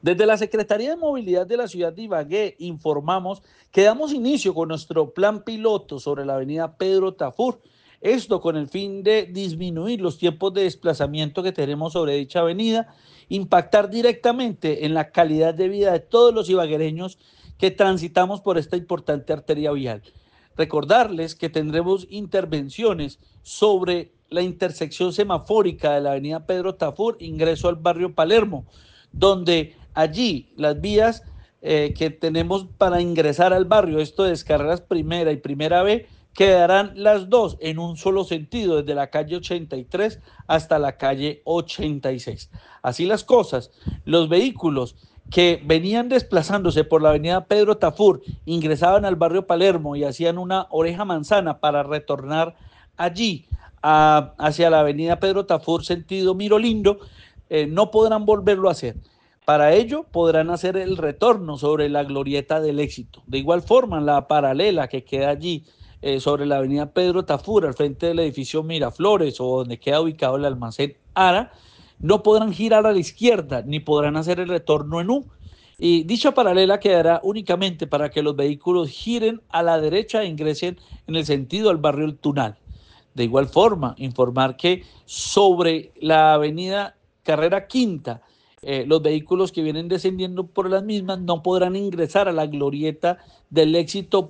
Desde la Secretaría de Movilidad de la ciudad de Ibagué informamos que damos inicio con nuestro plan piloto sobre la avenida Pedro Tafur. Esto con el fin de disminuir los tiempos de desplazamiento que tenemos sobre dicha avenida, impactar directamente en la calidad de vida de todos los ibaguereños que transitamos por esta importante arteria vial. Recordarles que tendremos intervenciones sobre la intersección semafórica de la avenida Pedro Tafur, ingreso al barrio Palermo, donde allí las vías que tenemos para ingresar al barrio, esto de descargas primera y primera B, quedarán las dos en un solo sentido, desde la calle 83 hasta la calle 86. Así las cosas, los vehículos que venían desplazándose por la avenida Pedro Tafur, ingresaban al barrio Palermo y hacían una oreja manzana para retornar allí hacia la avenida Pedro Tafur, sentido Mirolindo, no podrán volverlo a hacer. Para ello podrán hacer el retorno sobre la glorieta del Éxito. De igual forma, la paralela que queda allí sobre la avenida Pedro Tafur, al frente del edificio Miraflores o donde queda ubicado el almacén Ara, no podrán girar a la izquierda ni podrán hacer el retorno en U. Y dicha paralela quedará únicamente para que los vehículos giren a la derecha e ingresen en el sentido al barrio El Tunal. De igual forma, informar que sobre la avenida Carrera Quinta, los vehículos que vienen descendiendo por las mismas no podrán ingresar a la glorieta del Éxito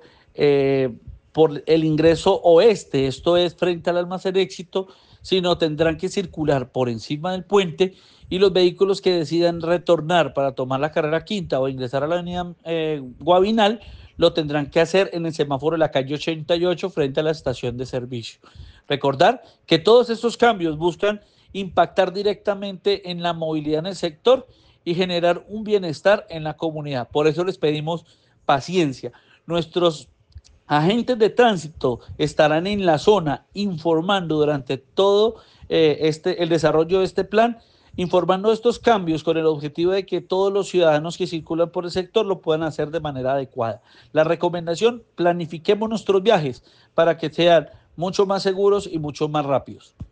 por el ingreso oeste, esto es frente al almacén Éxito, sino tendrán que circular por encima del puente y los vehículos que decidan retornar para tomar la carrera quinta o ingresar a la avenida Guavinal lo tendrán que hacer en el semáforo de la calle 88 frente a la estación de servicio. Recordar que todos estos cambios buscan impactar directamente en la movilidad en el sector y generar un bienestar en la comunidad. Por eso les pedimos paciencia. Nuestros agentes de tránsito estarán en la zona informando durante todo el desarrollo de este plan, informando de estos cambios con el objetivo de que todos los ciudadanos que circulan por el sector lo puedan hacer de manera adecuada. La recomendación, planifiquemos nuestros viajes para que sean mucho más seguros y mucho más rápidos.